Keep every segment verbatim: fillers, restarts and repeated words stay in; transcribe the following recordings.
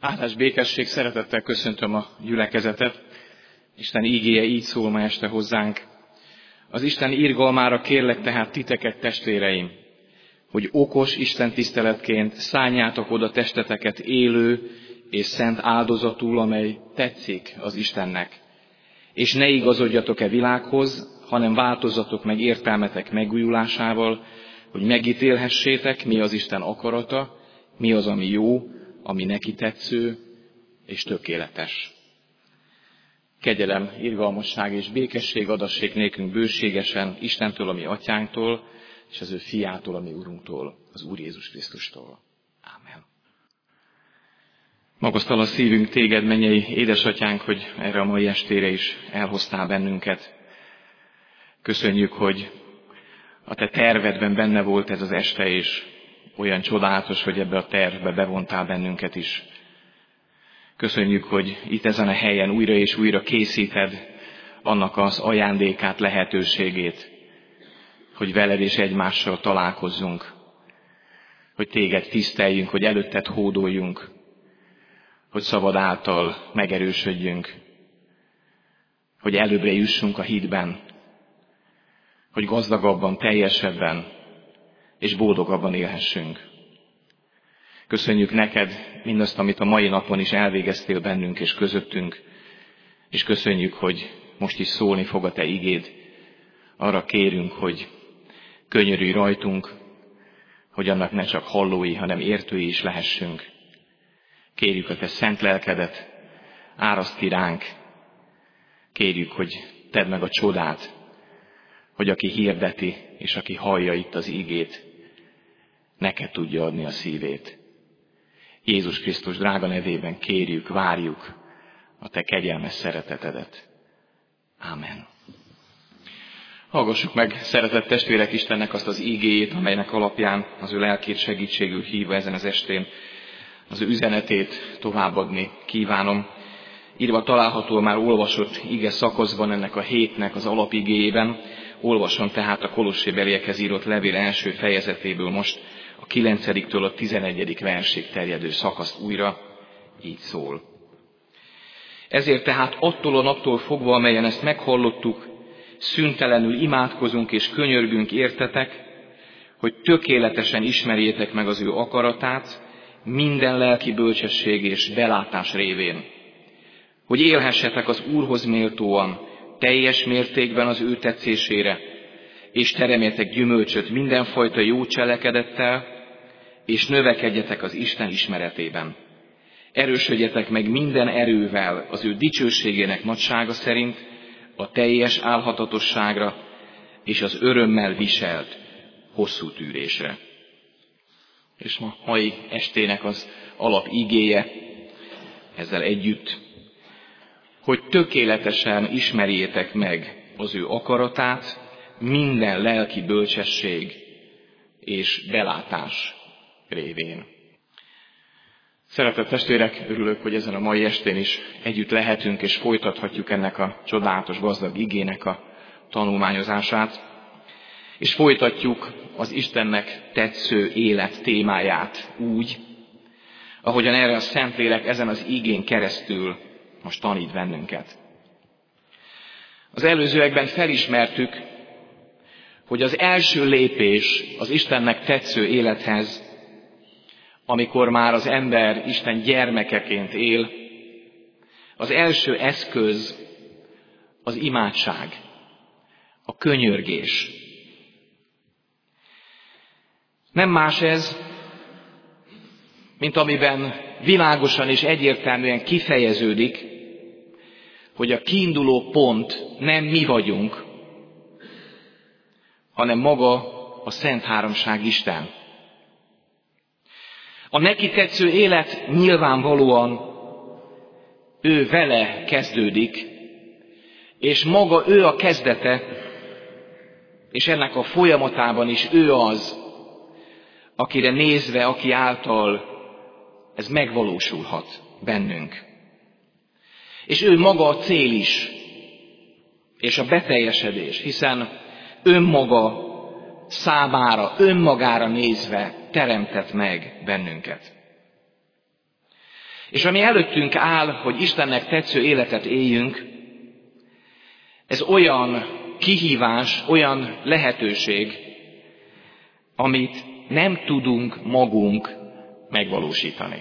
Hálás békesség, szeretettel köszöntöm a gyülekezetet. Isten ígéje így szól ma este hozzánk. Az Isten irgalmára kérlek tehát titeket, testvéreim, hogy okos Isten tiszteletként szánjátok oda testeteket élő és szent áldozatul, amely tetszik az Istennek. És ne igazodjatok-e világhoz, hanem változzatok meg értelmetek megújulásával, hogy megítélhessétek, mi az Isten akarata, mi az, ami jó, ami neki tetsző és tökéletes. Kegyelem, irgalmasság és békesség adassék nékünk bőségesen Istentől, a mi atyánktól, és az ő fiától, a mi Urunktól, az Úr Jézus Krisztustól. Ámen. Magasztal a szívünk téged, mennyei édesatyánk, hogy erre a mai estére is elhoztál bennünket. Köszönjük, hogy a te tervedben benne volt ez az este, és olyan csodálatos, hogy ebbe a tervbe bevontál bennünket is. Köszönjük, hogy itt ezen a helyen újra és újra készíted annak az ajándékát, lehetőségét, hogy veled és egymással találkozzunk, hogy téged tiszteljünk, hogy előtted hódoljunk, hogy szabad által megerősödjünk, hogy előbbre jussunk a hitben, hogy gazdagabban, teljesebben és boldogabban élhessünk. Köszönjük neked mindazt, amit a mai napon is elvégeztél bennünk és közöttünk, és köszönjük, hogy most is szólni fog a te igéd. Arra kérünk, hogy könyörülj rajtunk, hogy annak ne csak hallói, hanem értői is lehessünk. Kérjük a te szent lelkedet, áraszt ki ránk. Kérjük, hogy tedd meg a csodát, hogy aki hirdeti, és aki hallja itt az igét, neked tudja adni a szívét. Jézus Krisztus drága nevében kérjük, várjuk a te kegyelmes szeretetedet. Ámen. Hallgassuk meg, szeretett testvérek, Istennek azt az ígéjét, amelynek alapján az ő lelkét segítségül hívva ezen az estén az ő üzenetét továbbadni kívánom. Írva található már olvasott ige szakaszban ennek a hétnek az alapigéjében. Olvasom tehát a Kolossébeliekhez írott levél első fejezetéből most a kilencediktől a tizenegyedik versig terjedő szakaszt újra, így szól. Ezért tehát attól a naptól fogva, amelyen ezt meghallottuk, szüntelenül imádkozunk és könyörgünk értetek, hogy tökéletesen ismerjétek meg az ő akaratát, minden lelki bölcsesség és belátás révén, hogy élhessetek az Úrhoz méltóan, teljes mértékben az ő tetszésére, és teremjetek gyümölcsöt mindenfajta jó cselekedettel, és növekedjetek az Isten ismeretében. Erősödjetek meg minden erővel az ő dicsőségének nagysága szerint, a teljes álhatatosságra és az örömmel viselt hosszú tűrésre. És ma mai estének az alap igéje ezzel együtt, hogy tökéletesen ismerjétek meg az ő akaratát, minden lelki bölcsesség és belátás révén. Szeretett testvérek, örülök, hogy ezen a mai estén is együtt lehetünk és folytathatjuk ennek a csodálatos, gazdag igének a tanulmányozását, és folytatjuk az Istennek tetsző élet témáját úgy, ahogyan erre a Szentlélek ezen az igén keresztül most tanít bennünket. Az előzőekben felismertük, hogy az első lépés az Istennek tetsző élethez, amikor már az ember Isten gyermekeként él, az első eszköz az imádság, a könyörgés. Nem más ez, mint amiben világosan és egyértelműen kifejeződik, hogy a kiinduló pont nem mi vagyunk, hanem maga a Szent Háromság Isten. A neki tetsző élet nyilvánvalóan ő vele kezdődik, és maga ő a kezdete, és ennek a folyamatában is ő az, akire nézve, aki által ez megvalósulhat bennünk. És ő maga a cél is, és a beteljesedés, hiszen önmaga számára, önmagára nézve teremtett meg bennünket. És ami előttünk áll, hogy Istennek tetsző életet éljünk, ez olyan kihívás, olyan lehetőség, amit nem tudunk magunk megvalósítani.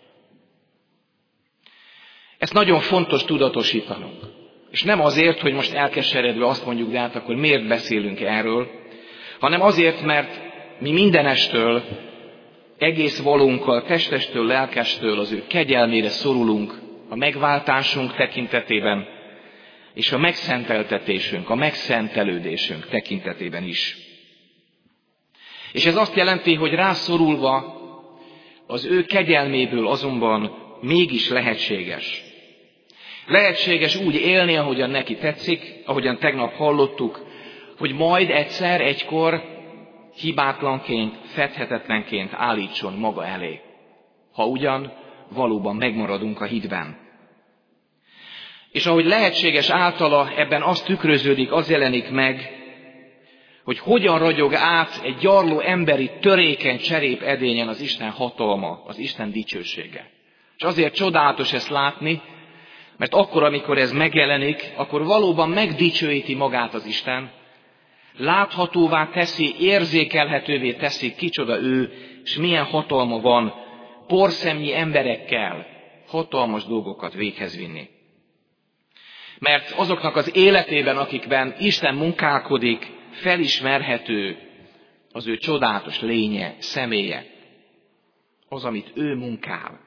Ezt nagyon fontos tudatosítanunk. És nem azért, hogy most elkeseredve azt mondjuk, de hát akkor miért beszélünk erről, hanem azért, mert mi mindenestől, egész valónkkal, testestől, lelkestől az ő kegyelmére szorulunk a megváltásunk tekintetében, és a megszenteltetésünk, a megszentelődésünk tekintetében is. És ez azt jelenti, hogy rászorulva az ő kegyelméből azonban mégis lehetséges. Lehetséges úgy élni, ahogyan neki tetszik, ahogyan tegnap hallottuk, hogy majd egyszer, egykor hibátlanként, fedhetetlenként állítson maga elé, ha ugyan valóban megmaradunk a hitben. És ahogy lehetséges általa, ebben az tükröződik, az jelenik meg, hogy hogyan ragyog át egy gyarló emberi, törékeny cserép edényen az Isten hatalma, az Isten dicsősége. És azért csodálatos ezt látni, mert akkor, amikor ez megjelenik, akkor valóban megdicsőíti magát az Isten, láthatóvá teszi, érzékelhetővé teszi, kicsoda ő, és milyen hatalma van porszemnyi emberekkel hatalmas dolgokat véghez vinni. Mert azoknak az életében, akikben Isten munkálkodik, felismerhető az ő csodálatos lénye, személye, az, amit ő munkál.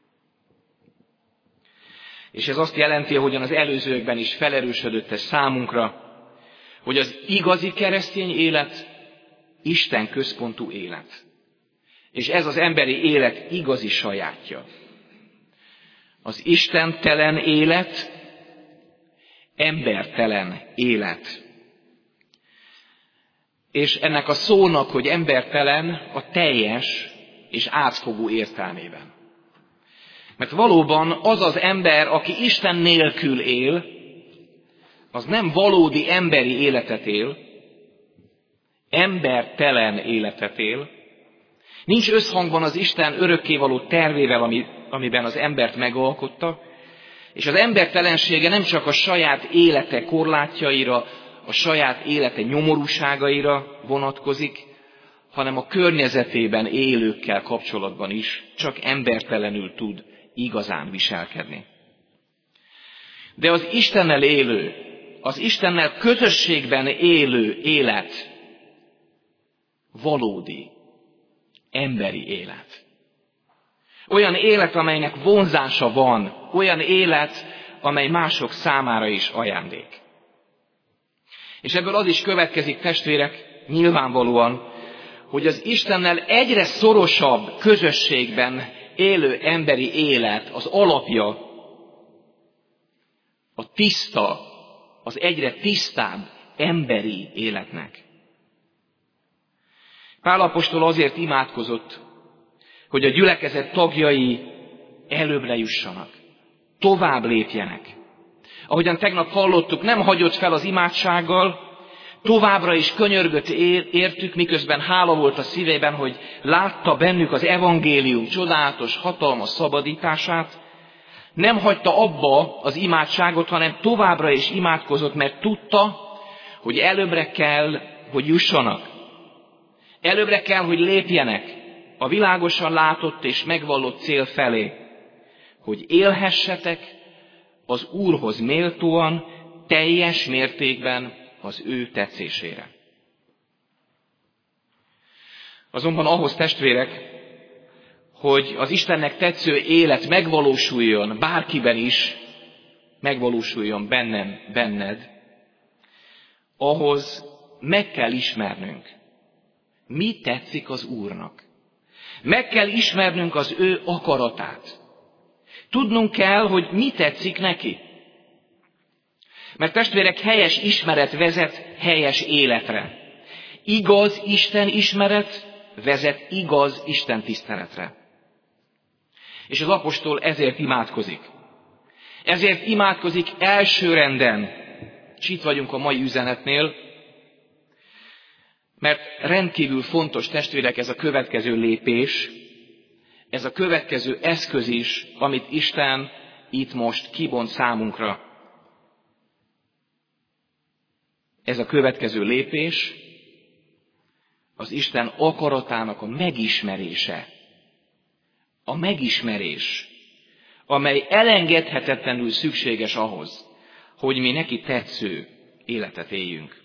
És ez azt jelenti, ahogyan az előzőkben is felerősödött ez számunkra, hogy az igazi keresztény élet Isten központú élet. És ez az emberi élet igazi sajátja. Az istentelen élet embertelen élet. És ennek a szónak, hogy embertelen, a teljes és átfogó értelmében. Mert valóban az az ember, aki Isten nélkül él, az nem valódi emberi életet él, embertelen életet él, nincs összhangban az Isten örökkévaló tervével, ami, amiben az embert megalkotta, és az embertelensége nem csak a saját élete korlátjaira, a saját élete nyomorúságaira vonatkozik, hanem a környezetében élőkkel kapcsolatban is csak embertelenül tud igazán viselkedni. De az Istennel élő, az Istennel közösségben élő élet valódi, emberi élet. Olyan élet, amelynek vonzása van, olyan élet, amely mások számára is ajándék. És ebből az is következik, testvérek, nyilvánvalóan, hogy az Istennel egyre szorosabb közösségben élő emberi élet az alapja, a tiszta, az egyre tisztább emberi életnek. Pál apostol azért imádkozott, hogy a gyülekezet tagjai előbbre jussanak, tovább lépjenek. Ahogyan tegnap hallottuk, nem hagyott fel az imádsággal, továbbra is könyörgött értük, miközben hála volt a szívében, hogy látta bennük az evangélium csodálatos, hatalmas szabadítását. Nem hagyta abba az imádságot, hanem továbbra is imádkozott, mert tudta, hogy előbbre kell, hogy jussanak. Előbbre kell, hogy lépjenek a világosan látott és megvallott cél felé, hogy élhessetek az Úrhoz méltóan, teljes mértékben az ő tetszésére. Azonban ahhoz, testvérek, hogy az Istennek tetsző élet megvalósuljon bárkiben is, megvalósuljon bennem, benned, ahhoz meg kell ismernünk, mi tetszik az Úrnak. Meg kell ismernünk az ő akaratát. Tudnunk kell, hogy mi tetszik neki. Mert testvérek, helyes ismeret vezet helyes életre. Igaz Isten ismeret vezet igaz Isten tiszteletre. És az apostol ezért imádkozik. Ezért imádkozik elsőrenden, és itt vagyunk a mai üzenetnél, mert rendkívül fontos, testvérek, ez a következő lépés, ez a következő eszköz is, amit Isten itt most kibont számunkra. Ez a következő lépés, az Isten akaratának a megismerése. A megismerés, amely elengedhetetlenül szükséges ahhoz, hogy mi neki tetsző életet éljünk.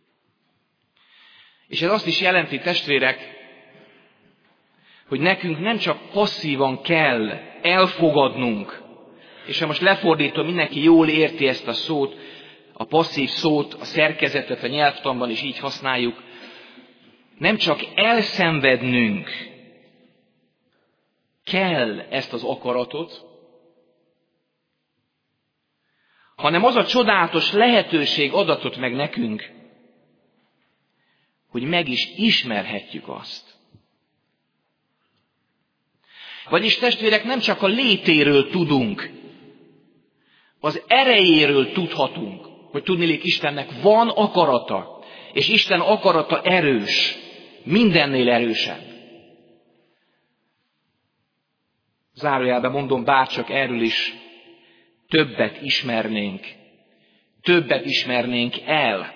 És ez azt is jelenti, testvérek, hogy nekünk nem csak passzívan kell elfogadnunk, és ha most lefordítom, mindenki jól érti ezt a szót, a passzív szót, a szerkezetet a nyelvtanban is így használjuk, nem csak elszenvednünk kell ezt az akaratot, hanem az a csodálatos lehetőség adatot meg nekünk, hogy meg is ismerhetjük azt. Vagyis testvérek, nem csak a létéről tudunk, az erejéről tudhatunk, hogy tudniillik Istennek van akarata, és Isten akarata erős, mindennél erősebb. Zárójelben mondom, bárcsak erről is többet ismernénk, többet ismernénk el,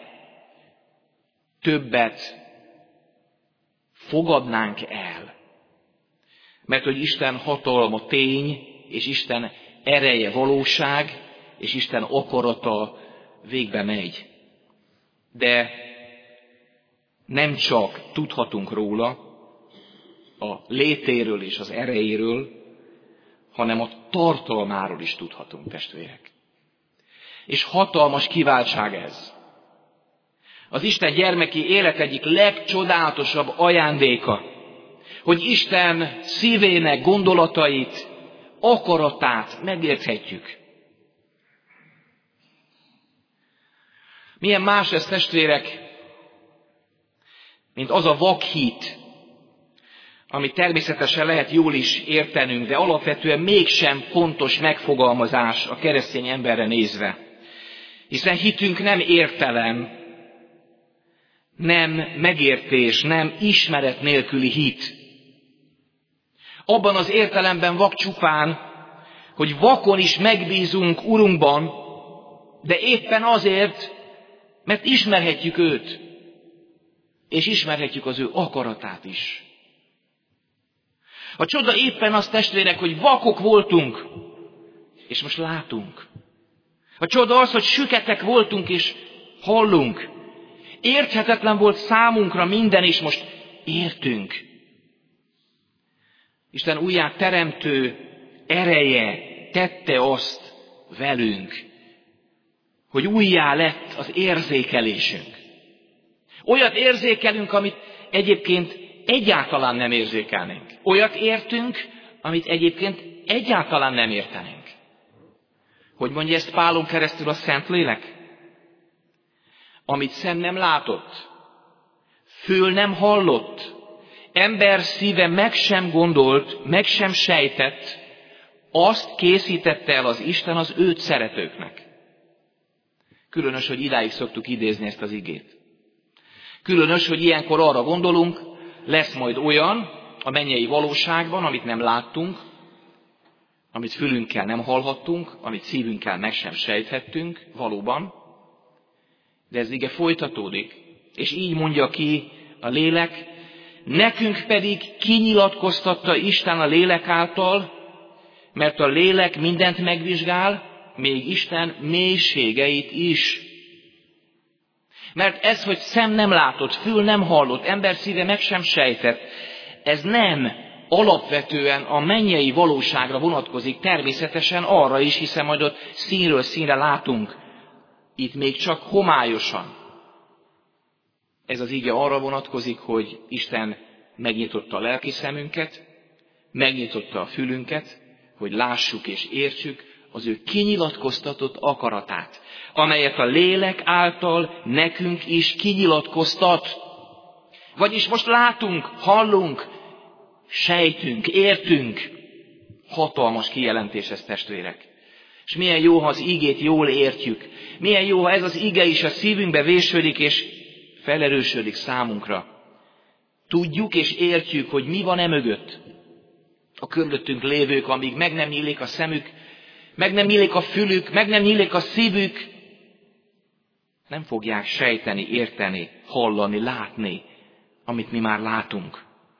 többet fogadnánk el. Mert hogy Isten hatalma tény, és Isten ereje valóság, és Isten akarata végbe megy. De nem csak tudhatunk róla, a létéről és az erejéről, hanem a tartalmáról is tudhatunk, testvérek. És hatalmas kiváltság ez. Az Isten gyermeki élet egyik legcsodálatosabb ajándéka, hogy Isten szívének gondolatait, akaratát megérthetjük. Milyen más ez, testvérek, mint az a vakhit, amit természetesen lehet jól is értenünk, de alapvetően mégsem pontos megfogalmazás a keresztény emberre nézve. Hiszen hitünk nem értelem, nem megértés, nem ismeret nélküli hit. Abban az értelemben vak csupán, hogy vakon is megbízunk Urunkban, de éppen azért, mert ismerhetjük őt, és ismerhetjük az ő akaratát is. A csoda éppen az, testvérek, hogy vakok voltunk, és most látunk. A csoda az, hogy süketek voltunk, és hallunk. Érthetetlen volt számunkra minden, és most értünk. Isten újjá teremtő ereje tette azt velünk, hogy újjá lett az érzékelésünk. Olyat érzékelünk, amit egyébként egyáltalán nem érzékelnénk. Olyat értünk, amit egyébként egyáltalán nem értenénk. Hogy mondja ezt Pálon keresztül a Szentlélek? Amit szem nem látott, fül nem hallott, ember szíve meg sem gondolt, meg sem sejtett, azt készítette el az Isten az őt szeretőknek. Különös, hogy idáig szoktuk idézni ezt az igét. Különös, hogy ilyenkor arra gondolunk, lesz majd olyan a mennyei valóságban, amit nem láttunk, amit fülünkkel nem hallhattunk, amit szívünkkel meg sem sejthettünk, valóban. De ez ige folytatódik, és így mondja ki a lélek, nekünk pedig kinyilatkoztatta Isten a lélek által, mert a lélek mindent megvizsgál, még Isten mélységeit is. Mert ez, hogy szem nem látott, fül nem hallott, ember szíve meg sem sejtett, ez nem alapvetően a mennyei valóságra vonatkozik, természetesen arra is, hiszen majd ott színről színre látunk. Itt még csak homályosan. Ez az ige arra vonatkozik, hogy Isten megnyitotta a lelki szemünket, megnyitotta a fülünket, hogy lássuk és értsük az ő kinyilatkoztatott akaratát, amelyet a lélek által nekünk is kinyilatkoztat. Vagyis most látunk, hallunk, sejtünk, értünk. Hatalmas kijelentés ez, testvérek. És milyen jó, ha az igét jól értjük. Milyen jó, ha ez az ige is a szívünkbe vésődik és felerősödik számunkra. Tudjuk és értjük, hogy mi van e mögött. a körülöttünk lévők, amíg meg nem nyílik a szemük, meg nem nyílik a fülük, meg nem nyílik a szívük, nem fogják sejteni, érteni, hallani, látni, amit mi már látunk.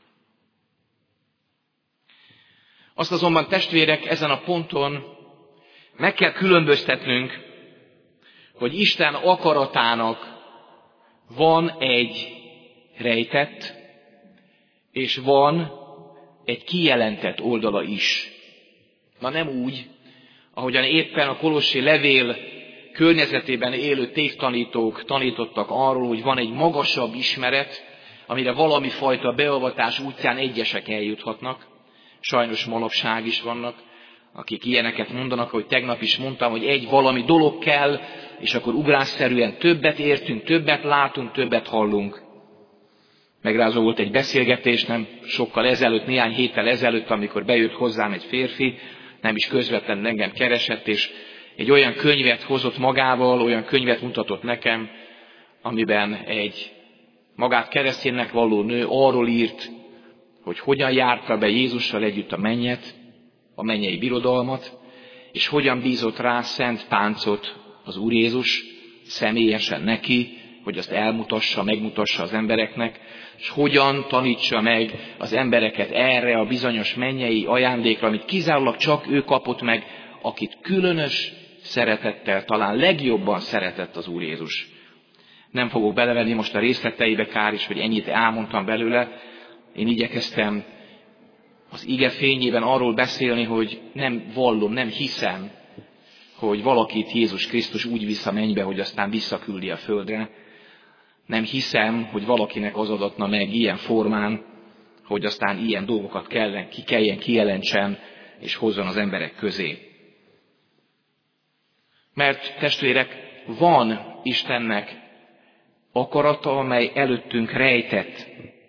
Azt azonban, testvérek, ezen a ponton meg kell különböztetnünk, hogy Isten akaratának van egy rejtett, és van egy kijelentett oldala is. Na nem úgy, ahogyan éppen a kolossi levél környezetében élő tévtanítók tanítottak arról, hogy van egy magasabb ismeret, amire valami fajta beavatás útján egyesek eljuthatnak. Sajnos manapság is vannak, akik ilyeneket mondanak, ahogy tegnap is mondtam, hogy egy valami dolog kell, és akkor ugrásszerűen többet értünk, többet látunk, többet hallunk. Megrázó volt egy beszélgetés, nem sokkal ezelőtt, néhány héttel ezelőtt, amikor bejött hozzám egy férfi, nem is közvetlenül engem keresett, és egy olyan könyvet hozott magával, olyan könyvet mutatott nekem, amiben egy magát kereszténynek valló nő arról írt, hogy hogyan járta be Jézussal együtt a mennyet, a mennyei birodalmat, és hogyan bízott rá szent táncot az Úr Jézus személyesen neki, hogy azt elmutassa, megmutassa az embereknek, és hogyan tanítsa meg az embereket erre a bizonyos mennyei ajándékra, amit kizárólag csak ő kapott meg, akit különös szeretettel, talán legjobban szeretett az Úr Jézus. Nem fogok belevenni most a részleteibe, kár is, hogy ennyit elmondtam belőle. Én igyekeztem az ige fényében arról beszélni, hogy nem vallom, nem hiszem, hogy valakit Jézus Krisztus úgy visz a mennybe, hogy aztán visszaküldi a földre. Nem hiszem, hogy valakinek az adatna meg ilyen formán, hogy aztán ilyen dolgokat kellene, ki kelljen kijelentsen, és hozzon az emberek közé. Mert testvérek, van Istennek akarata, amely előttünk rejtett.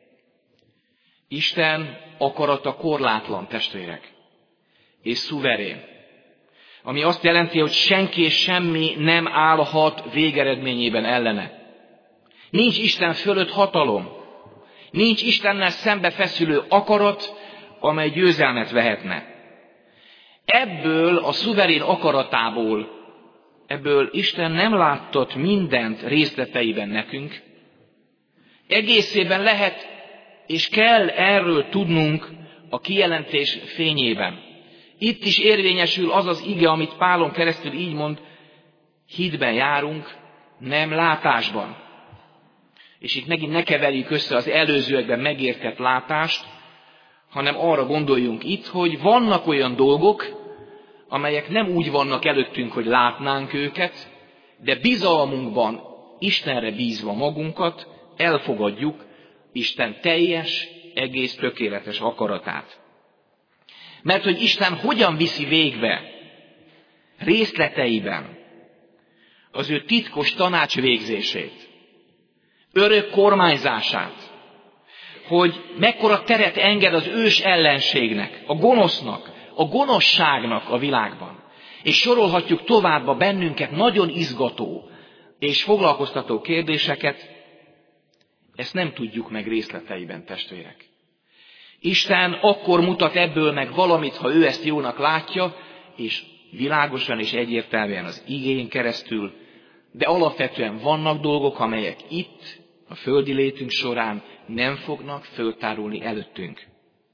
Isten akarata korlátlan, testvérek, és szuverén. Ami azt jelenti, hogy senki és semmi nem állhat végeredményében ellene. Nincs Isten fölött hatalom. Nincs Istennel szembe feszülő akarat, amely győzelmet vehetne. Ebből a szuverén akaratából, ebből Isten nem láttat mindent részleteiben nekünk. Egészében lehet és kell erről tudnunk a kijelentés fényében. Itt is érvényesül az az ige, amit Pálon keresztül így mond, hitben járunk, nem látásban. És itt megint ne keverjük össze az előzőekben megértett látást, hanem arra gondoljunk itt, hogy vannak olyan dolgok, amelyek nem úgy vannak előttünk, hogy látnánk őket, de bizalmunkban, Istenre bízva magunkat, elfogadjuk Isten teljes, egész tökéletes akaratát. Mert hogy Isten hogyan viszi végbe részleteiben az ő titkos tanácsvégzését, örök kormányzását, hogy mekkora teret enged az ős ellenségnek, a gonosznak, a gonoszságnak a világban. És sorolhatjuk tovább a bennünket nagyon izgató és foglalkoztató kérdéseket, ezt nem tudjuk meg részleteiben, testvérek. Isten akkor mutat ebből meg valamit, ha ő ezt jónak látja, és világosan és egyértelműen az igén keresztül, de alapvetően vannak dolgok, amelyek itt, a földi létünk során nem fognak föltárulni előttünk.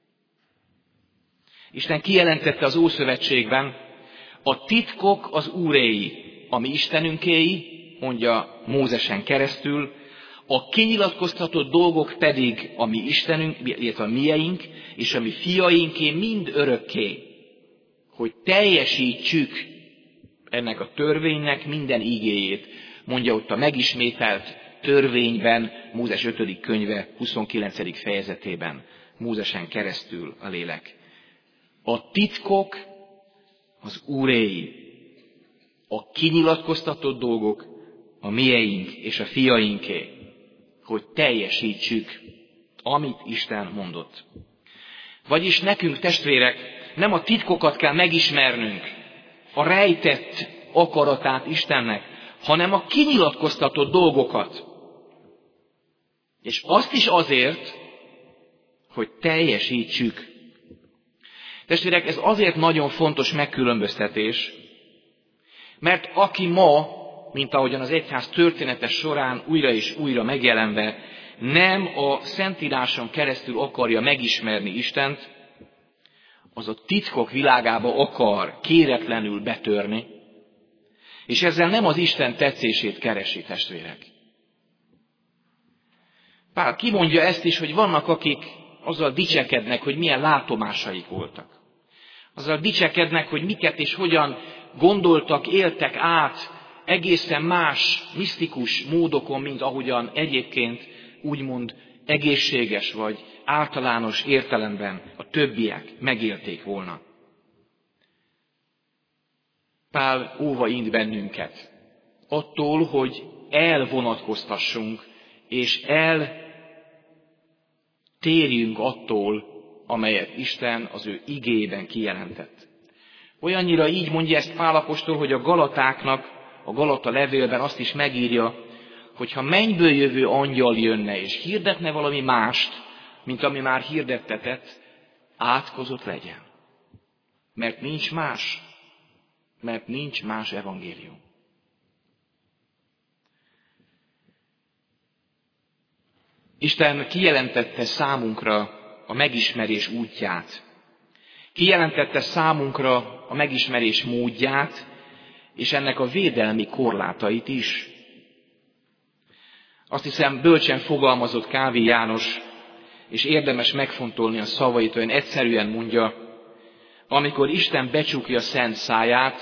Isten kijelentette az Ószövetségben, a titkok az Úréi, ami Istenünkéi, mondja Mózesen keresztül, a kinyilatkoztatott dolgok pedig a mi Istenünk, illetve a mieink, és a mi fiainké mind örökké, hogy teljesítsük ennek a törvénynek minden igéjét, mondja ott a megismételt törvényben, Mózes ötödik könyve huszonkilencedik fejezetében, Mózesen keresztül a lélek. A titkok az Úréi, a kinyilatkoztatott dolgok a mieink és a fiainké, hogy teljesítsük, amit Isten mondott. Vagyis nekünk, testvérek, nem a titkokat kell megismernünk, a rejtett akaratát Istennek, hanem a kinyilatkoztatott dolgokat. És azt is azért, hogy teljesítsük. Testvérek, ez azért nagyon fontos megkülönböztetés, mert aki ma, mint ahogyan az egyház története során újra és újra megjelenve, nem a Szentíráson keresztül akarja megismerni Istent, az a titkok világába akar kéretlenül betörni, és ezzel nem az Isten tetszését keresi, testvérek. Pál kimondja ezt is, hogy vannak, akik azzal dicsekednek, hogy milyen látomásaik voltak. Azzal dicsekednek, hogy miket és hogyan gondoltak, éltek át egészen más, misztikus módokon, mint ahogyan egyébként úgymond egészséges vagy általános értelemben a többiek megélték volna. Pál óva int bennünket attól, hogy elvonatkoztassunk, és eltérjünk attól, amelyet Isten az ő igéjében kijelentett. Olyannyira így mondja ezt Pál apostol, hogy a Galatáknak, a Galata levélben azt is megírja, hogy ha mennyből jövő angyal jönne és hirdetne valami mást, mint ami már hirdettetett, átkozott legyen. Mert nincs más, mert nincs más evangélium. Isten kijelentette számunkra a megismerés útját. Kijelentette számunkra a megismerés módját, és ennek a védelmi korlátait is. Azt hiszem, bölcsen fogalmazott Kávé János, és érdemes megfontolni a szavait, olyan egyszerűen mondja, amikor Isten becsukja szent száját,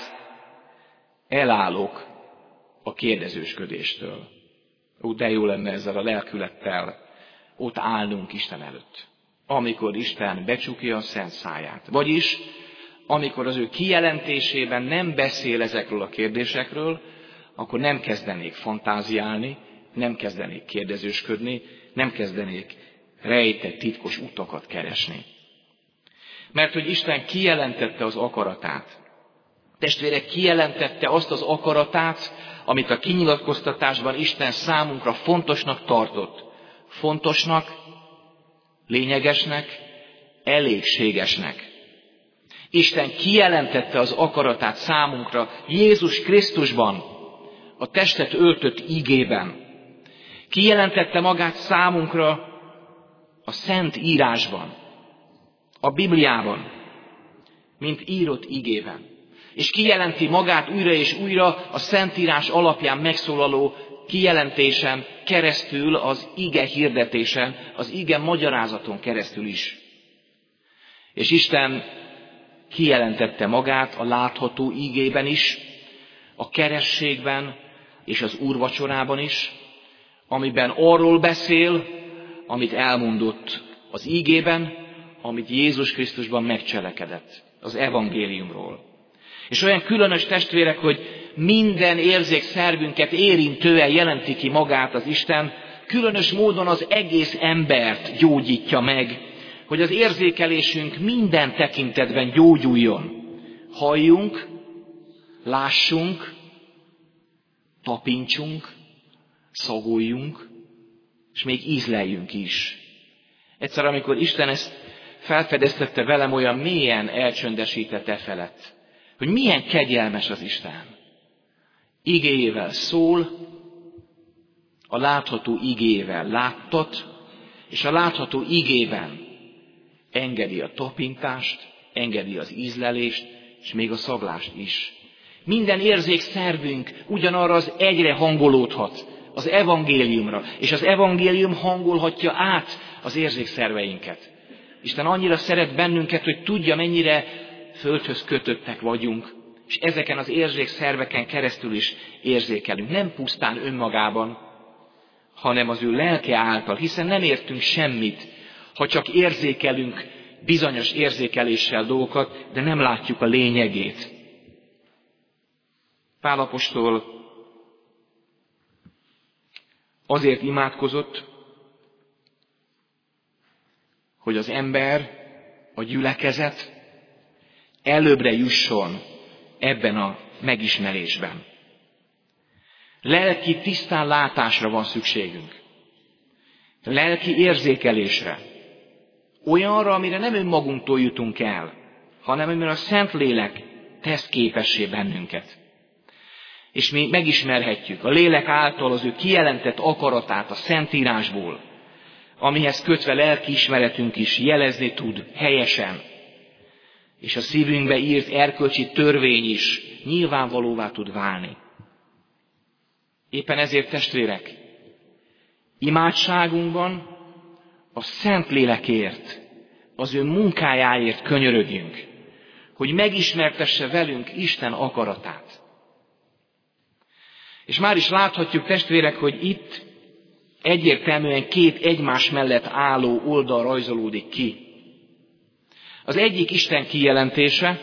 elállok a kérdezősködéstől. Ó, de jó lenne ezzel a lelkülettel ott állnunk Isten előtt. Amikor Isten becsukja a szent száját. Vagyis, amikor az ő kijelentésében nem beszél ezekről a kérdésekről, akkor nem kezdenék fantáziálni, nem kezdenék kérdezősködni, nem kezdenék rejtett titkos utakat keresni. Mert hogy Isten kijelentette az akaratát. Testvérek, kijelentette azt az akaratát, amit a kinyilatkoztatásban Isten számunkra fontosnak tartott. Fontosnak, lényegesnek, elégségesnek. Isten kijelentette az akaratát számunkra Jézus Krisztusban, a testet öltött igében. Kijelentette magát számunkra a Szent Írásban, a Bibliában, mint írott igében. És kijelenti magát újra és újra a Szentírás alapján megszólaló kijelentésen keresztül, az ige hirdetésen, az ige magyarázaton keresztül is. És Isten kijelentette magát a látható igében is, a kerességben és az úrvacsorában is, amiben arról beszél, amit elmondott az igében, amit Jézus Krisztusban megcselekedett, az evangéliumról. És olyan különös, testvérek, hogy minden érzékszervünket érintően jelenti ki magát az Isten, különös módon az egész embert gyógyítja meg, hogy az érzékelésünk minden tekintetben gyógyuljon. Halljunk, lássunk, tapintsunk, szagoljunk, és még ízleljünk is. Egyszer, amikor Isten ezt felfedeztette velem, olyan mélyen elcsöndesített e felett, hogy milyen kegyelmes az Isten. Igéjével szól, a látható igével láttat, és a látható igében engedi a tapintást, engedi az ízlelést, és még a szaglást is. Minden érzékszervünk ugyanarra az egyre hangolódhat, az evangéliumra, és az evangélium hangolhatja át az érzékszerveinket. Isten annyira szeret bennünket, hogy tudja, mennyire földhöz kötöttek vagyunk, és ezeken az érzékszerveken keresztül is érzékelünk. Nem pusztán önmagában, hanem az ő lelke által, hiszen nem értünk semmit, ha csak érzékelünk bizonyos érzékeléssel dolgokat, de nem látjuk a lényegét. Pál apostol azért imádkozott, hogy az ember, a gyülekezet előbbre jusson ebben a megismerésben. Lelki tisztán látásra van szükségünk. Lelki érzékelésre. Olyanra, amire nem önmagunktól jutunk el, hanem amiben a Szentlélek tesz képessé bennünket. És mi megismerhetjük a lélek által az ő kijelentett akaratát a Szentírásból, amihez kötve lelkiismeretünk is jelezni tud helyesen, és a szívünkbe írt erkölcsi törvény is nyilvánvalóvá tud válni. Éppen ezért, testvérek, imádságunkban a Szentlélekért, az ő munkájáért könyörögjünk, hogy megismertesse velünk Isten akaratát. És már is láthatjuk, testvérek, hogy itt egyértelműen két egymás mellett álló oldal rajzolódik ki. Az egyik Isten kijelentése,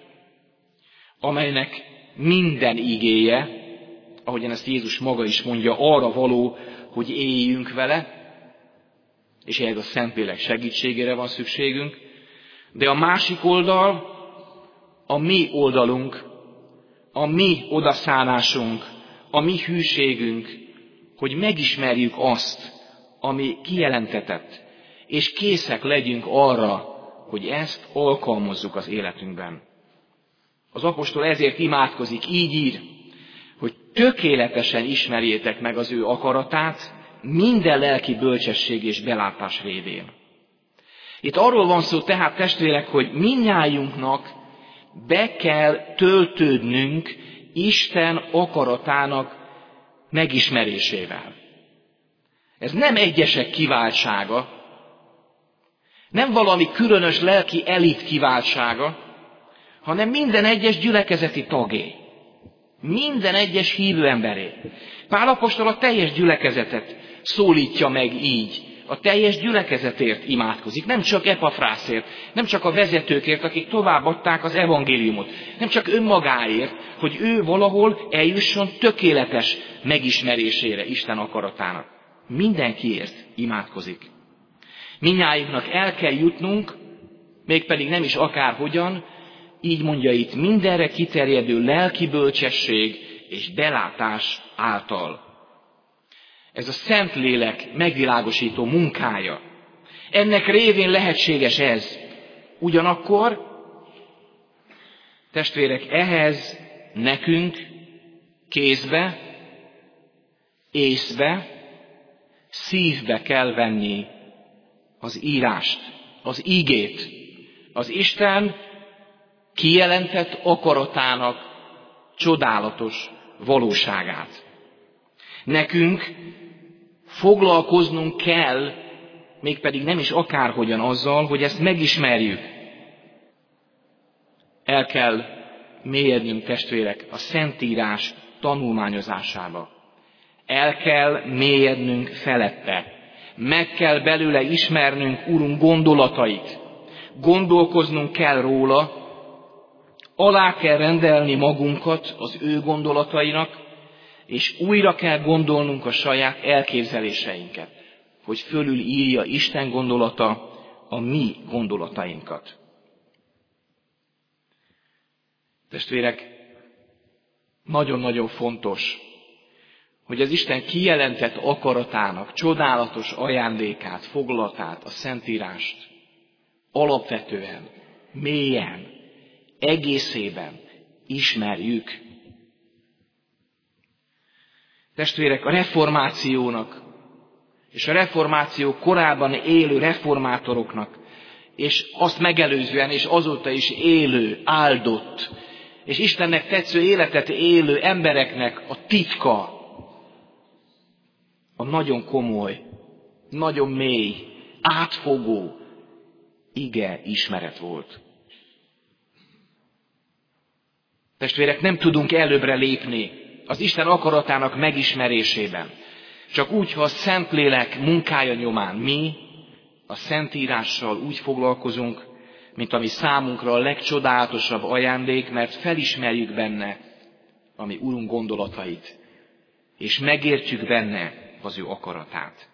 amelynek minden igéje, ahogyan ezt Jézus maga is mondja, arra való, hogy éljünk vele, és ehhez a Szentlélek segítségére van szükségünk, de a másik oldal, a mi oldalunk, a mi odaszánásunk, a mi hűségünk, hogy megismerjük azt, ami kijelentetett, és készek legyünk arra, hogy ezt alkalmazzuk az életünkben. Az apostol ezért imádkozik, így ír, hogy tökéletesen ismerjétek meg az ő akaratát, minden lelki bölcsesség és belátás révén. Itt arról van szó tehát, testvérek, hogy mindnyájunknak be kell töltődnünk Isten akaratának megismerésével. Ez nem egyesek kiváltsága, nem valami különös lelki elit kiváltsága, hanem minden egyes gyülekezeti tagé. Minden egyes hívő emberé. Pál apostol a teljes gyülekezetet szólítja meg így. A teljes gyülekezetért imádkozik, nem csak Epafrászért, nem csak a vezetőkért, akik továbbadták az evangéliumot, nem csak önmagáért, hogy ő valahol eljusson tökéletes megismerésére Isten akaratának. Mindenkiért imádkozik. Mindnyájunknak el kell jutnunk, mégpedig nem is akárhogyan, így mondja itt, mindenre kiterjedő lelki bölcsesség és belátás által. Ez a Szentlélek megvilágosító munkája. Ennek révén lehetséges ez. Ugyanakkor, testvérek, ehhez nekünk kézbe, észbe, szívbe kell venni az írást, az ígét, az Isten kijelentett akaratának csodálatos valóságát. Nekünk foglalkoznunk kell, mégpedig nem is akárhogyan azzal, hogy ezt megismerjük. El kell mélyednünk, testvérek, a Szentírás tanulmányozásába. El kell mélyednünk felette. Meg kell belőle ismernünk Urunk gondolatait. Gondolkoznunk kell róla, alá kell rendelni magunkat az ő gondolatainak, és újra kell gondolnunk a saját elképzeléseinket, hogy fölül írja Isten gondolata a mi gondolatainkat. Testvérek, nagyon-nagyon fontos, hogy az Isten kijelentett akaratának csodálatos ajándékát, foglalatát, a Szentírást alapvetően, mélyen, egészében ismerjük. Testvérek, a reformációnak és a reformáció korában élő reformátoroknak, és azt megelőzően és azóta is élő, áldott, és Istennek tetsző életet élő embereknek a titka, a nagyon komoly, nagyon mély, átfogó ige ismeret volt. Testvérek, nem tudunk előbbre lépni az Isten akaratának megismerésében. Csak úgy, ha a Szentlélek munkája nyomán mi a Szentírással úgy foglalkozunk, mint ami számunkra a legcsodálatosabb ajándék, mert felismerjük benne a mi Urunk gondolatait, és megértjük benne az ő akaratát.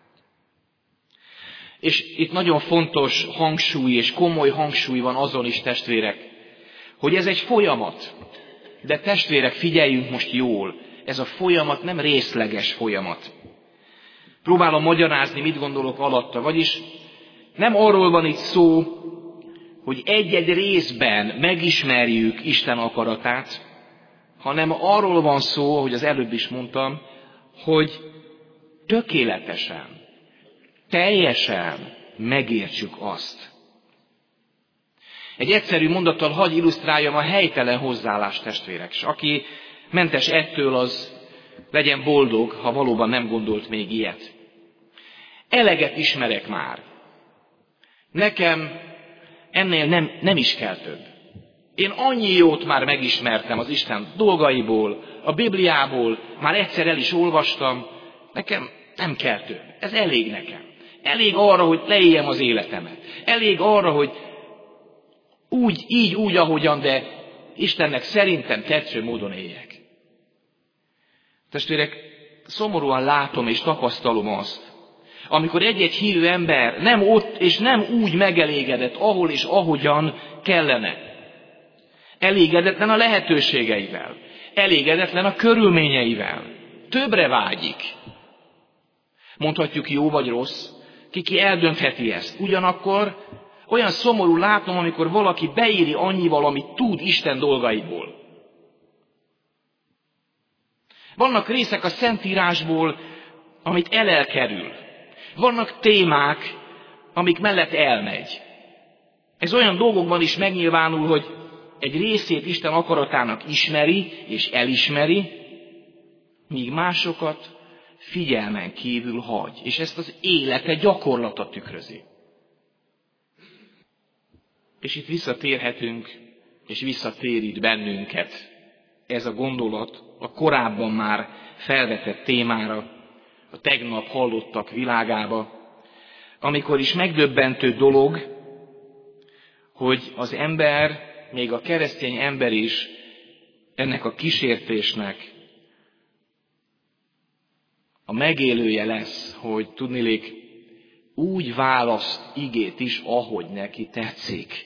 És itt nagyon fontos hangsúly és komoly hangsúly van azon is, testvérek, hogy ez egy folyamat. De testvérek, figyeljünk most jól, ez a folyamat nem részleges folyamat. Próbálom magyarázni, mit gondolok alatta, vagyis nem arról van itt szó, hogy egy-egy részben megismerjük Isten akaratát, hanem arról van szó, hogy az előbb is mondtam, hogy tökéletesen, teljesen megértsük azt. Egy egyszerű mondattal hadd illusztráljam a helytelen hozzáállást, testvérek. És aki mentes ettől, az legyen boldog, ha valóban nem gondolt még ilyet. Eleget ismerek már. Nekem ennél nem, nem is kell több. Én annyi jót már megismertem az Isten dolgaiból, a Bibliából, már egyszer el is olvastam, nekem nem kell több. Ez elég nekem. Elég arra, hogy leéljem az életemet. Elég arra, hogy úgy, így, úgy, ahogyan, de Istennek szerintem tetsző módon éljek. Testvérek, szomorúan látom és tapasztalom azt, amikor egy-egy hívő ember nem ott és nem úgy megelégedett, ahol és ahogyan kellene. Elégedetlen a lehetőségeivel, elégedetlen a körülményeivel, többre vágyik. Mondhatjuk jó vagy rossz, ki eldöntheti ezt. Ugyanakkor olyan szomorú látom, amikor valaki beéri annyival, amit tud Isten dolgaiból. Vannak részek a Szentírásból, amit elelkerül. Vannak témák, amik mellett elmegy. Ez olyan dolgokban is megnyilvánul, hogy egy részét Isten akaratának ismeri és elismeri, míg másokat figyelmen kívül hagy. És ezt az élete gyakorlata tükrözi. És itt visszatérhetünk, és visszatérít bennünket ez a gondolat a korábban már felvetett témára, a tegnap hallottak világába, amikor is megdöbbentő dolog, hogy az ember, még a keresztény ember is ennek a kísértésnek a megélője lesz, hogy tudniillik úgy választ igét is, ahogy neki tetszik.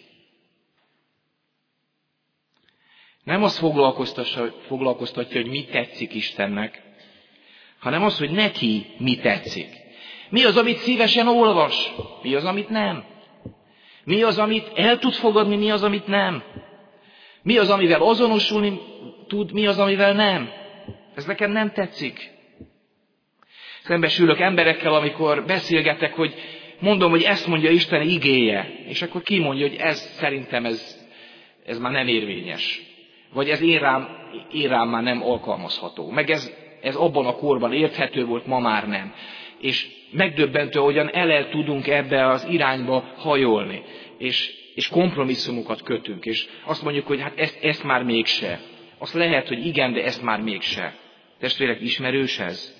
Nem azt foglalkoztatja, hogy mi tetszik Istennek, hanem az, hogy neki mi tetszik. Mi az, amit szívesen olvas, mi az, amit nem. Mi az, amit el tud fogadni, mi az, amit nem. Mi az, amivel azonosulni tud, mi az, amivel nem. Ez nekem nem tetszik. Szembesülök emberekkel, amikor beszélgetek, hogy mondom, hogy ezt mondja Isten igéje, és akkor ki mondja, hogy ez szerintem ez, ez már nem érvényes. Vagy ez én rám, én rám már nem alkalmazható. Meg ez, ez abban a korban érthető volt, ma már nem. És megdöbbentő, hogyan el tudunk ebbe az irányba hajolni. És, és kompromisszumokat kötünk. És azt mondjuk, hogy hát ezt, ezt már mégse. Azt lehet, hogy igen, de ezt már mégse. Testvérek, ismerős ez?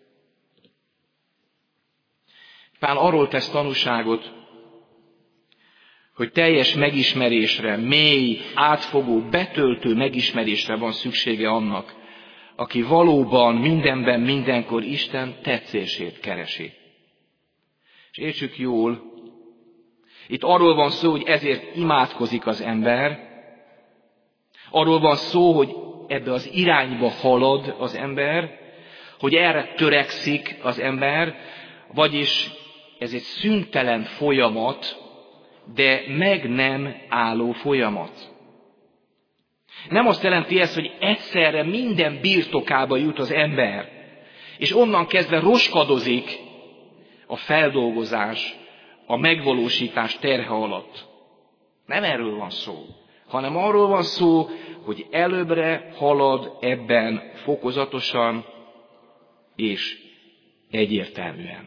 Pál arról tesz tanúságot, hogy teljes megismerésre, mély, átfogó, betöltő megismerésre van szüksége annak, aki valóban mindenben, mindenkor Isten tetszését keresi. És értsük jól, itt arról van szó, hogy ezért imádkozik az ember, arról van szó, hogy ebbe az irányba halad az ember, hogy erre törekszik az ember, vagyis ez egy szüntelen folyamat, de meg nem álló folyamat. Nem azt jelenti ez, hogy egyszerre minden birtokába jut az ember, és onnan kezdve roskadozik a feldolgozás, a megvalósítás terhe alatt. Nem erről van szó, hanem arról van szó, hogy előbbre halad ebben fokozatosan és egyértelműen.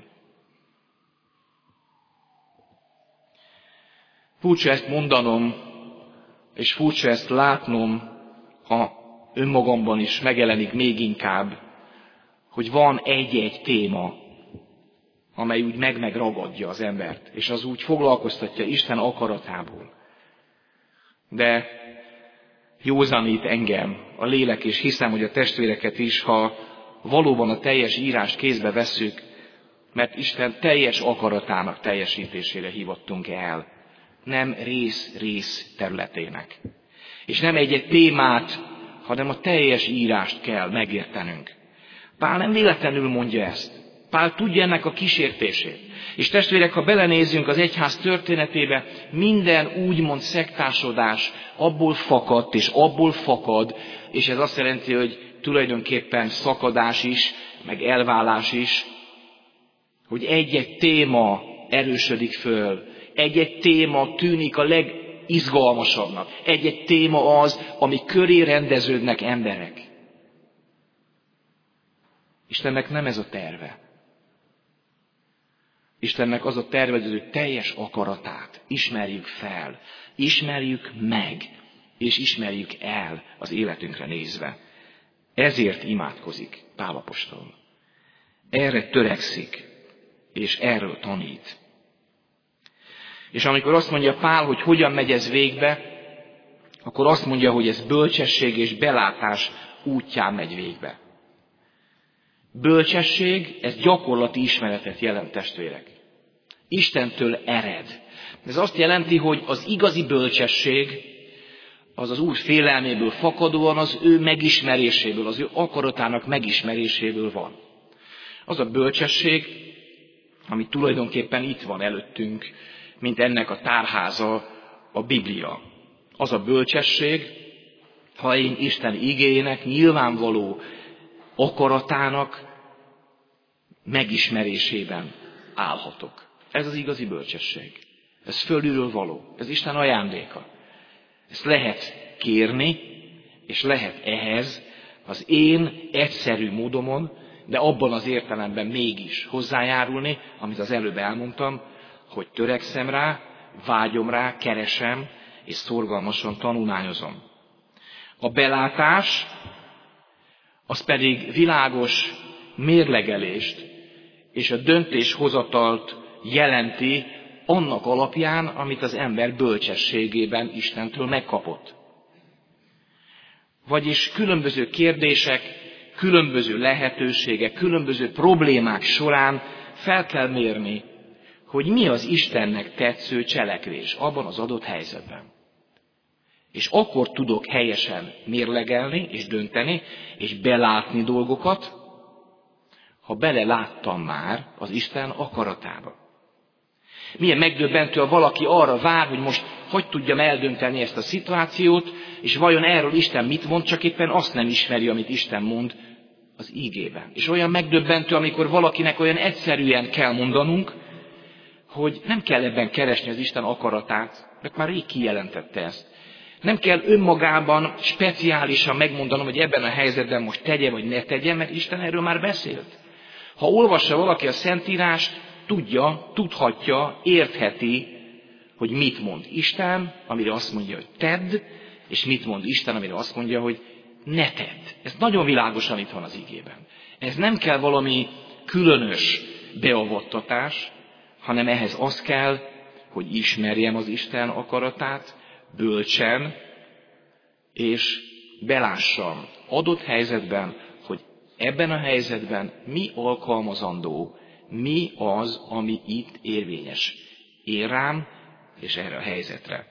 Furcsa ezt mondanom, és furcsa ezt látnom, ha önmagamban is megjelenik még inkább, hogy van egy-egy téma, amely úgy meg-megragadja az embert, és az úgy foglalkoztatja Isten akaratából. De józanít engem a lélek, és hiszem, hogy a testvéreket is, ha valóban a teljes írást kézbe vesszük, mert Isten teljes akaratának teljesítésére hívottunk el. Nem rész-rész területének. És nem egy-egy témát, hanem a teljes írást kell megértenünk. Pál nem véletlenül mondja ezt. Pál tudja ennek a kísértését. És testvérek, ha belenézzünk az egyház történetébe, minden úgymond szektásodás abból fakadt, és abból fakad, és ez azt jelenti, hogy tulajdonképpen szakadás is, meg elválás is, hogy egy-egy téma erősödik föl, egy-egy téma tűnik a legizgalmasabbnak, egy-egy téma az, ami köré rendeződnek emberek. Istennek nem ez a terve. Istennek az a terve, hogy az ő teljes akaratát ismerjük fel, ismerjük meg, és ismerjük el az életünkre nézve. Ezért imádkozik Pál apostol. Erre törekszik, és erről tanít. És amikor azt mondja Pál, hogy hogyan megy ez végbe, akkor azt mondja, hogy ez bölcsesség és belátás útján megy végbe. Bölcsesség, ez gyakorlati ismeretet jelent, testvérek. Istentől ered. Ez azt jelenti, hogy az igazi bölcsesség, az az Úr félelméből fakadóan az ő megismeréséből, az ő akaratának megismeréséből van. Az a bölcsesség, ami tulajdonképpen itt van előttünk, mint ennek a tárháza, a Biblia. Az a bölcsesség, ha én Isten igéjének nyilvánvaló akaratának megismerésében állhatok. Ez az igazi bölcsesség. Ez fölülről való. Ez Isten ajándéka. Ezt lehet kérni, és lehet ehhez az én egyszerű módomon, de abban az értelemben mégis hozzájárulni, amit az előbb elmondtam, hogy törekszem rá, vágyom rá, keresem, és szorgalmasan tanulmányozom. A belátás, az pedig világos mérlegelést és a döntéshozatalt jelenti annak alapján, amit az ember bölcsességében Istentől megkapott. Vagyis különböző kérdések, különböző lehetőségek, különböző problémák során fel kell mérni, hogy mi az Istennek tetsző cselekvés abban az adott helyzetben. És akkor tudok helyesen mérlegelni és dönteni, és belátni dolgokat, ha beleláttam már az Isten akaratába. Milyen megdöbbentő, ha valaki arra vár, hogy most hogy tudjam eldönteni ezt a szituációt, és vajon erről Isten mit mond, csak éppen azt nem ismeri, amit Isten mond az ígében. És olyan megdöbbentő, amikor valakinek olyan egyszerűen kell mondanunk, hogy nem kell ebben keresni az Isten akaratát, mert már rég kijelentette ezt. Nem kell önmagában speciálisan megmondanom, hogy ebben a helyzetben most tegye vagy ne tegye, mert Isten erről már beszélt. Ha olvassa valaki a Szentírást, tudja, tudhatja, értheti, hogy mit mond Isten, amire azt mondja, hogy tedd, és mit mond Isten, amire azt mondja, hogy ne tedd. Ez nagyon világosan itt van az igében. Ez nem kell valami különös beavattatás, hanem ehhez az kell, hogy ismerjem az Isten akaratát, bölcsen, és belássam adott helyzetben, hogy ebben a helyzetben mi alkalmazandó, mi az, ami itt érvényes. Én rám, és erre a helyzetre.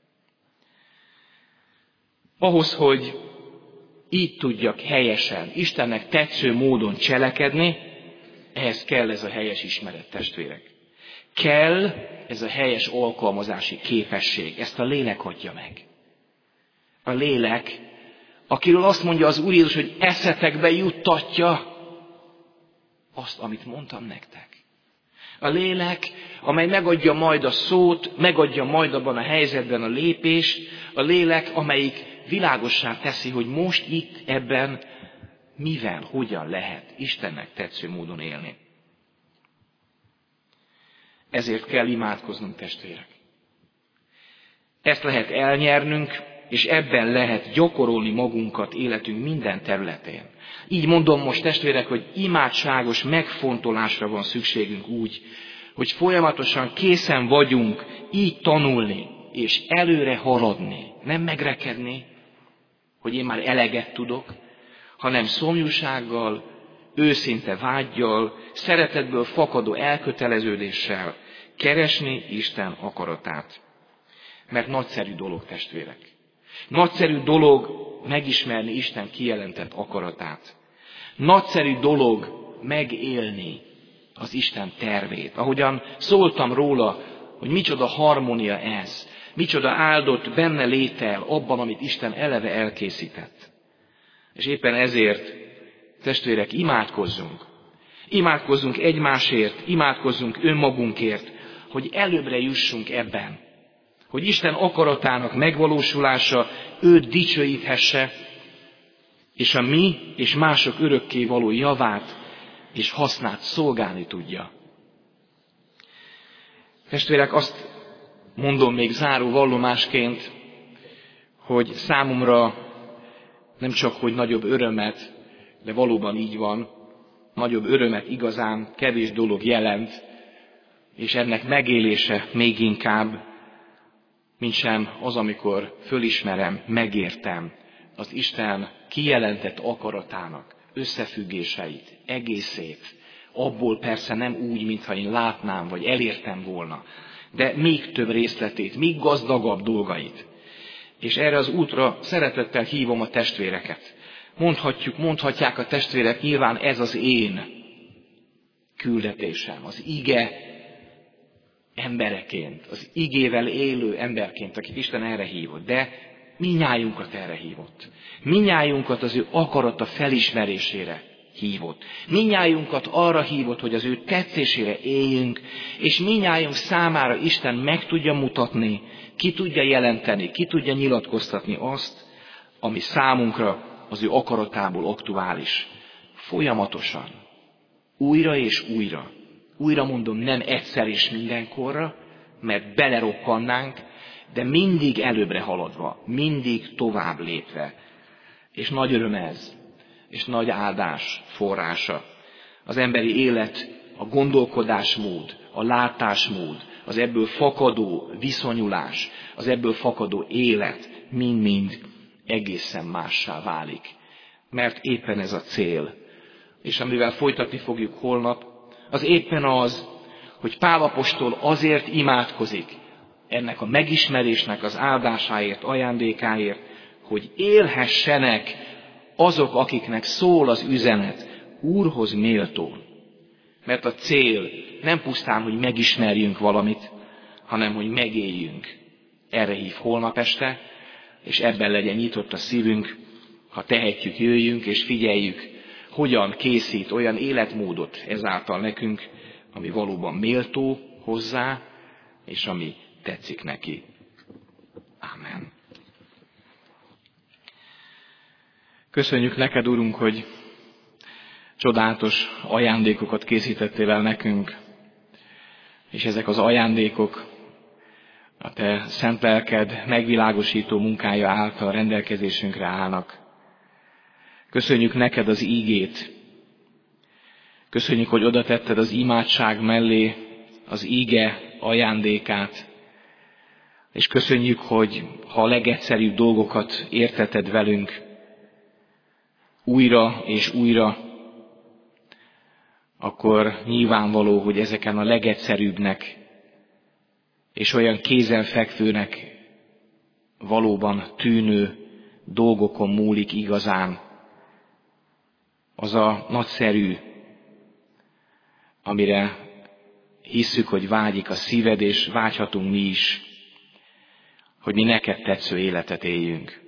Ahhoz, hogy így tudjak helyesen, Istennek tetsző módon cselekedni, ehhez kell ez a helyes ismeret, testvérek. Kell ez a helyes alkalmazási képesség. Ezt a lélek adja meg. A lélek, akiről azt mondja az Úr Jézus, hogy eszetekbe juttatja azt, amit mondtam nektek. A lélek, amely megadja majd a szót, megadja majd abban a helyzetben a lépést, a lélek, amelyik világossá teszi, hogy most itt ebben mivel, hogyan lehet Istennek tetsző módon élni. Ezért kell imádkoznunk, testvérek. Ezt lehet elnyernünk, és ebben lehet gyakorolni magunkat életünk minden területén. Így mondom most, testvérek, hogy imádságos megfontolásra van szükségünk úgy, hogy folyamatosan készen vagyunk így tanulni, és előre haladni, nem megrekedni, hogy én már eleget tudok, hanem szomjúsággal, őszinte vággyal, szeretetből fakadó elköteleződéssel keresni Isten akaratát. Mert nagyszerű dolog, testvérek. Nagyszerű dolog megismerni Isten kijelentett akaratát. Nagyszerű dolog megélni az Isten tervét. Ahogyan szóltam róla, hogy micsoda harmónia ez, micsoda áldott benne létel abban, amit Isten eleve elkészített. És éppen ezért, testvérek, imádkozzunk. Imádkozzunk egymásért, imádkozzunk önmagunkért, hogy előbbre jussunk ebben. Hogy Isten akaratának megvalósulása őt dicsőíthesse, és a mi és mások örökké való javát és hasznát szolgálni tudja. Testvérek, azt mondom még záró vallomásként, hogy számomra nem csak, hogy nagyobb örömet, de valóban így van, nagyobb örömet igazán kevés dolog jelent, és ennek megélése még inkább, mint sem az, amikor fölismerem, megértem az Isten kijelentett akaratának összefüggéseit, egészét. Abból persze nem úgy, mintha én látnám, vagy elértem volna, de még több részletét, még gazdagabb dolgait. És erre az útra szeretettel hívom a testvéreket. Mondhatjuk, mondhatják a testvérek, nyilván ez az én küldetésem, az ige embereként, az igével élő emberként, akit Isten erre hívott. De minnyájunkat erre hívott. Minnyájunkat az ő akarata felismerésére hívott. Minnyájunkat arra hívott, hogy az ő tetszésére éljünk, és minnyájunk számára Isten meg tudja mutatni, ki tudja jelenteni, ki tudja nyilatkoztatni azt, ami számunkra az ő akaratából aktuális. Folyamatosan. Újra és újra. Újra mondom, nem egyszer és mindenkorra, mert belerokkannánk, de mindig előbbre haladva, mindig tovább lépve. És nagy öröm ez, és nagy áldás forrása. Az emberi élet, a gondolkodásmód, a látásmód, az ebből fakadó viszonyulás, az ebből fakadó élet mind-mind egészen mássá válik. Mert éppen ez a cél. És amivel folytatni fogjuk holnap, az éppen az, hogy Pál apostol azért imádkozik ennek a megismerésnek az áldásáért, ajándékáért, hogy élhessenek azok, akiknek szól az üzenet, Úrhoz méltón. Mert a cél nem pusztán, hogy megismerjünk valamit, hanem hogy megéljünk. Erre hív holnap este, és ebben legyen nyitott a szívünk, ha tehetjük, jöjjünk és figyeljük, hogyan készít olyan életmódot ezáltal nekünk, ami valóban méltó hozzá, és ami tetszik neki. Ámen. Köszönjük neked, Urunk, hogy csodálatos ajándékokat készítettél el nekünk, és ezek az ajándékok a te szent lelked megvilágosító munkája által rendelkezésünkre állnak. Köszönjük neked az ígét. Köszönjük, hogy oda tetted az imádság mellé az íge ajándékát. És köszönjük, hogy ha a legegyszerűbb dolgokat érteted velünk újra és újra, akkor nyilvánvaló, hogy ezeken a legegyszerűbbnek és olyan kézenfekvőnek valóban tűnő dolgokon múlik igazán az a nagyszerű, amire hisszük, hogy vágyik a szíved, és vágyhatunk mi is, hogy mi neked tetsző életet éljünk.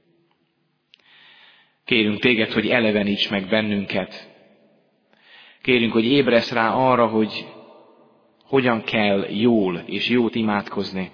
Kérünk téged, hogy eleveníts meg bennünket. Kérünk, hogy ébresz rá arra, hogy hogyan kell jól és jót imádkozni.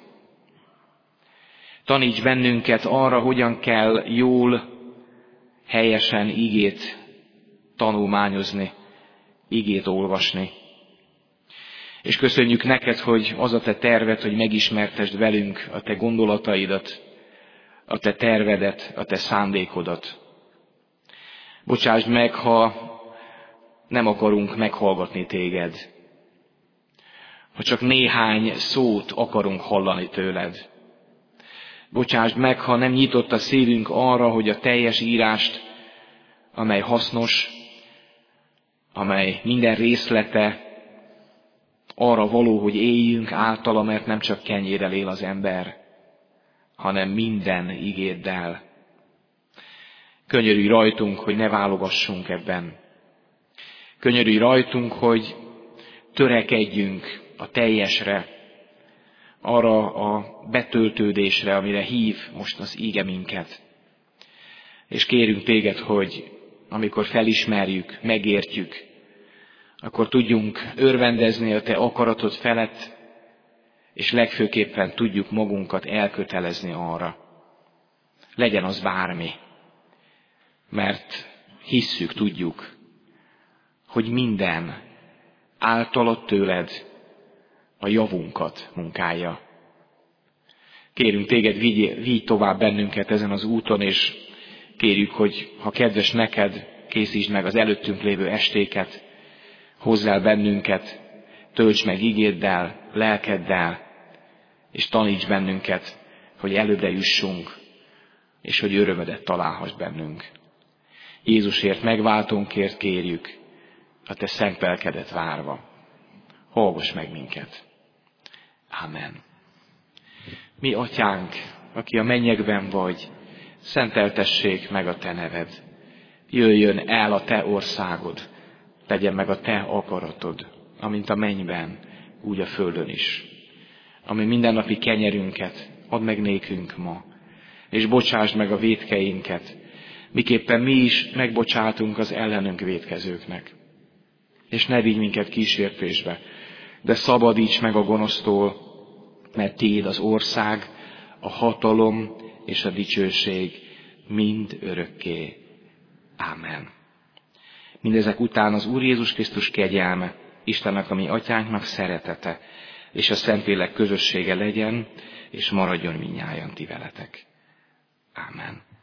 Taníts bennünket arra, hogyan kell jól, helyesen igét tanulmányozni, igét olvasni. És köszönjük neked, hogy az a te terved, hogy megismertesd velünk a te gondolataidat, a te tervedet, a te szándékodat. Bocsásd meg, ha nem akarunk meghallgatni téged, ha csak néhány szót akarunk hallani tőled. Bocsásd meg, ha nem nyitott a szívünk arra, hogy a teljes írást, amely hasznos, amely minden részlete arra való, hogy éljünk általa, mert nem csak kenyérrel él az ember, hanem minden igéddel. Könyörülj rajtunk, hogy ne válogassunk ebben. Könyörülj rajtunk, hogy törekedjünk a teljesre, arra a betöltődésre, amire hív most az íge minket. És kérünk téged, hogy amikor felismerjük, megértjük, akkor tudjunk örvendezni a te akaratod felett, és legfőképpen tudjuk magunkat elkötelezni arra. Legyen az bármi, mert hisszük, tudjuk, hogy minden általad tőled a javunkat munkálja. Kérünk téged, vigy, vigy tovább bennünket ezen az úton, és kérjük, hogy ha kedves neked, készítsd meg az előttünk lévő estéket, hozz el bennünket, töltsd meg igéddel, lelkeddel, és taníts bennünket, hogy előbbre jussunk, és hogy örömödet találhass bennünk. Jézusért, megváltónkért kérjük, a te szent lelkedet várva. Hallgass meg minket. Amen. Mi atyánk, aki a mennyekben vagy, szenteltessék meg a te neved. Jöjjön el a te országod, legyen meg a te akaratod, amint a mennyben, úgy a földön is. Ami mindennapi kenyerünket add meg nékünk ma, és bocsásd meg a vétkeinket, miképpen mi is megbocsátunk az ellenünk vétkezőknek. És ne vigy minket kísértésbe, de szabadíts meg a gonosztól, mert tiéd az ország, a hatalom és a dicsőség mind örökké. Ámen. Mindezek után az Úr Jézus Krisztus kegyelme, Istennek, a mi atyánknak szeretete, és a Szentlélek közössége legyen, és maradjon mindnyájan ti veletek. Ámen.